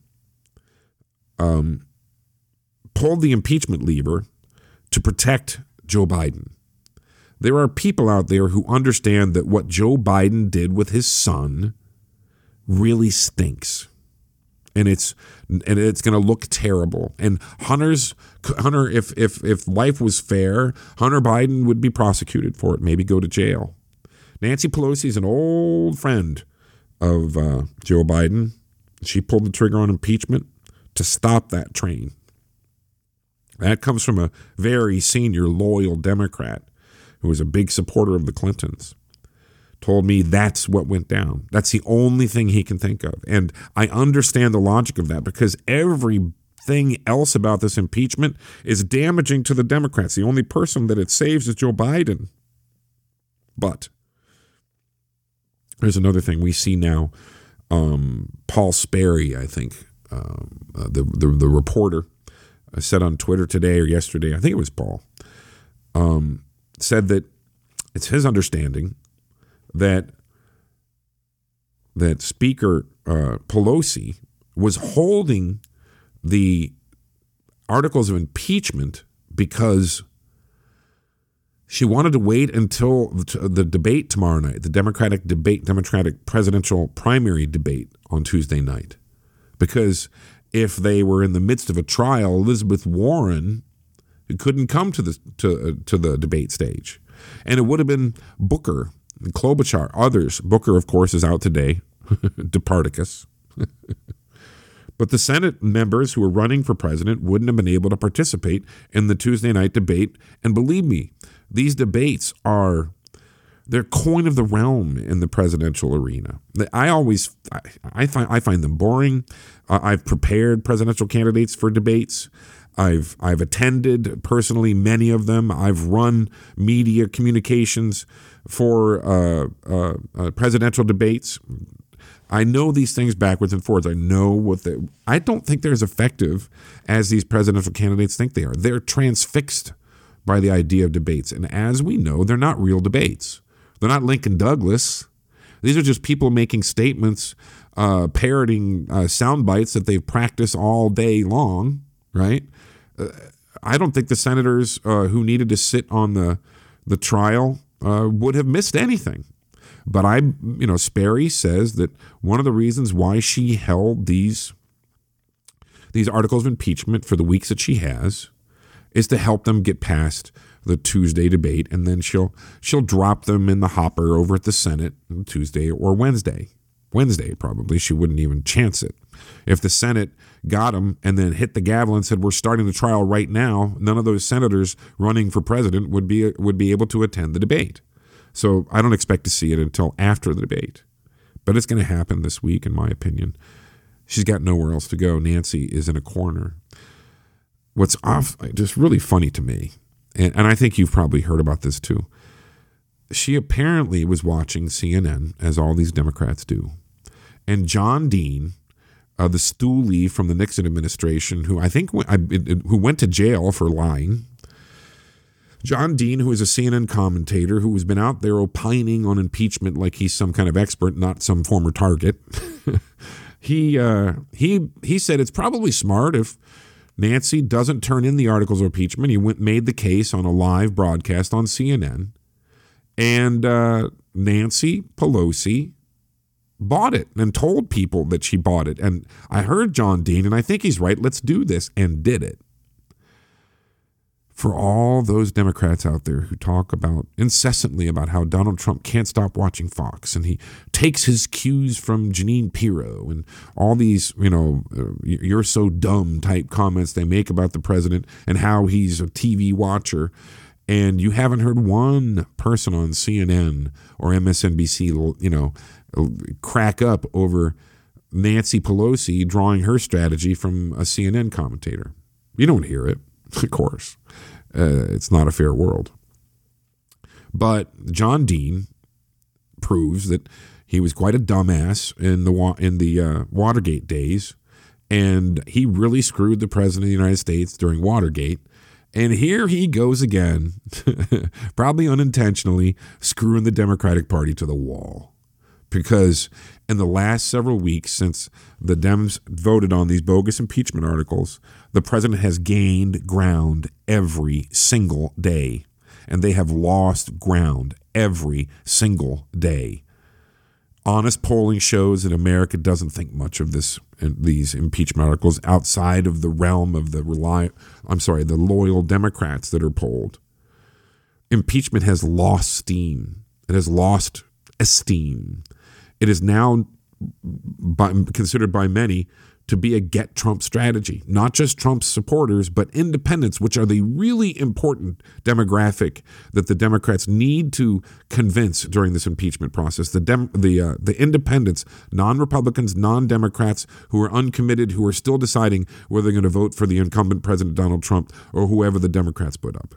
pulled the impeachment lever to protect Joe Biden. There are people out there who understand that what Joe Biden did with his son really stinks. And it's going to look terrible. And Hunter, if life was fair, Hunter Biden would be prosecuted for it, maybe go to jail. Nancy Pelosi is an old friend of Joe Biden. She pulled the trigger on impeachment to stop that train. That comes from a very senior, loyal Democrat who was a big supporter of the Clintons. Told me that's what went down. That's the only thing he can think of. And I understand the logic of that because everything else about this impeachment is damaging to the Democrats. The only person that it saves is Joe Biden. But there's another thing we see now. Paul Sperry, I think, the reporter, said on Twitter today or yesterday, I think it was Paul, said that it's his understanding that Speaker Pelosi was holding the articles of impeachment because she wanted to wait until the debate tomorrow night, the Democratic presidential primary debate on Tuesday night. Because if they were in the midst of a trial, Elizabeth Warren couldn't come to the debate stage. And it would have been Booker, Klobuchar, others. Booker, of course, is out today, Departicus. But the Senate members who were running for president wouldn't have been able to participate in the Tuesday night debate. And believe me, these debates they're coin of the realm in the presidential arena. I find them boring. I've prepared presidential candidates for debates. I've attended personally many of them. I've run media communications for presidential debates. I know these things backwards and forwards. I know I don't think they're as effective as these presidential candidates think they are. They're transfixed by the idea of debates. And as we know, they're not real debates. They're not Lincoln Douglas. These are just people making statements, parroting sound bites that they've practiced all day long, right? I don't think the senators who needed to sit on the trial would have missed anything. But Sperry says that one of the reasons why she held these articles of impeachment for the weeks that she has is to help them get past the Tuesday debate, and then she'll drop them in the hopper over at the Senate on Tuesday or Wednesday. Wednesday, probably. She wouldn't even chance it. If the Senate got them and then hit the gavel and said, we're starting the trial right now, none of those senators running for president would be able to attend the debate. So I don't expect to see it until after the debate. But it's going to happen this week, in my opinion. She's got nowhere else to go. Nancy is in a corner. What's just really funny to me, and I think you've probably heard about this too, she apparently was watching CNN, as all these Democrats do. And John Dean the stoolie from the Nixon administration, who who went to jail for lying. John Dean, who is a CNN commentator who has been out there opining on impeachment like he's some kind of expert, not some former target. He said it's probably smart if Nancy doesn't turn in the articles of impeachment. He made the case on a live broadcast on CNN. And Nancy Pelosi bought it and told people that she bought it. And I heard John Dean, and I think he's right. Let's do this, and did it. For all those Democrats out there who talk incessantly about how Donald Trump can't stop watching Fox, and he takes his cues from Jeanine Pirro, and all these, you're so dumb type comments they make about the president and how he's a TV watcher. And you haven't heard one person on CNN or MSNBC, crack up over Nancy Pelosi drawing her strategy from a CNN commentator. You don't hear it, of course. It's not a fair world. But John Dean proves that he was quite a dumbass in the Watergate days, and he really screwed the president of the United States during Watergate. And here he goes again, probably unintentionally, screwing the Democratic Party to the wall. Because in the last several weeks since the Dems voted on these bogus impeachment articles, the president has gained ground every single day. And they have lost ground every single day. Honest polling shows that America doesn't think much of these impeachment articles outside of the realm of the loyal Democrats that are polled. Impeachment has lost steam. It has lost esteem. It is now considered by many to be a get Trump strategy. Not just Trump's supporters, but independents, which are the really important demographic that the Democrats need to convince during this impeachment process. The independents, non-Republicans, non-Democrats who are uncommitted, who are still deciding whether they're going to vote for the incumbent President Donald Trump or whoever the Democrats put up.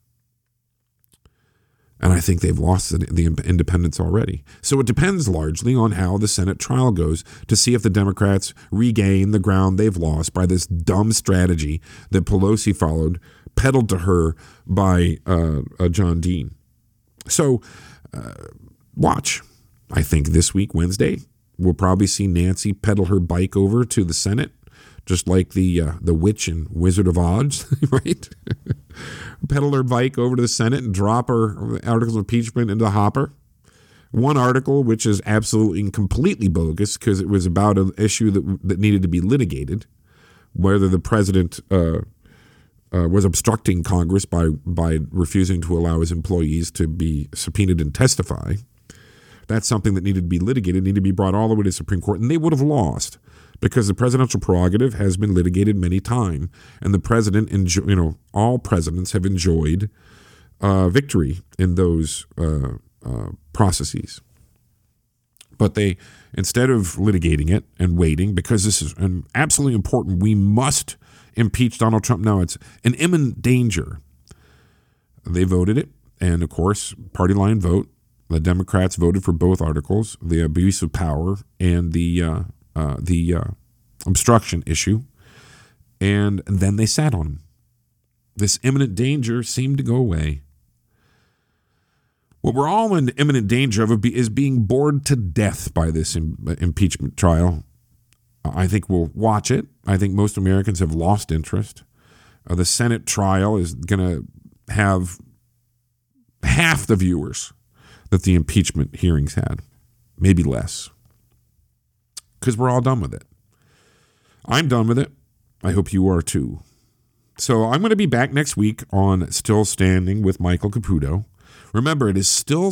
And I think they've lost the independents already. So it depends largely on how the Senate trial goes to see if the Democrats regain the ground they've lost by this dumb strategy that Pelosi followed, peddled to her by John Dean. So watch. I think this week, Wednesday, we'll probably see Nancy pedal her bike over to the Senate, just like the witch in Wizard of Oz, right? Pedal her bike over to the Senate and drop her articles of impeachment into the hopper. One article, which is absolutely and completely bogus because it was about an issue that needed to be litigated, whether the president was obstructing Congress by refusing to allow his employees to be subpoenaed and testify. That's something that needed to be litigated, needed to be brought all the way to the Supreme Court, and they would have lost. Because the presidential prerogative has been litigated many times, and the president, all presidents have enjoyed victory in those processes. But they, instead of litigating it and waiting, because this is absolutely important, we must impeach Donald Trump now. It's an imminent danger. They voted it, and of course, party line vote. The Democrats voted for both articles, the abuse of power and the obstruction issue, and then they sat on him. This imminent danger seemed to go away. What we're all in imminent danger of is being bored to death by this impeachment trial. I think we'll watch it. I think most Americans have lost interest. The Senate trial is going to have half the viewers that the impeachment hearings had, maybe less. Because we're all done with it. I'm done with it. I hope you are too. So I'm going to be back next week on Still Standing with Michael Caputo. Remember, it is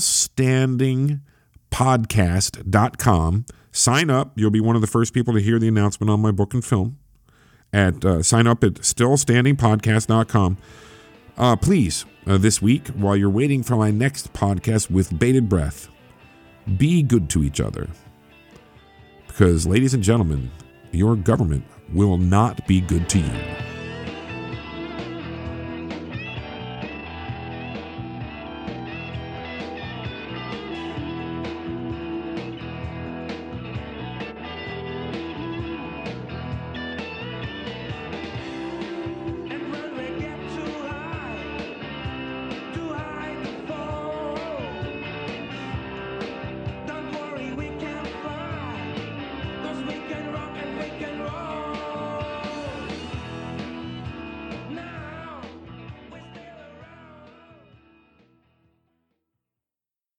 stillstandingpodcast.com. Sign up. You'll be one of the first people to hear the announcement on my book and film. Sign up at stillstandingpodcast.com. Please, this week, while you're waiting for my next podcast with bated breath, be good to each other. Because, ladies and gentlemen, your government will not be good to you.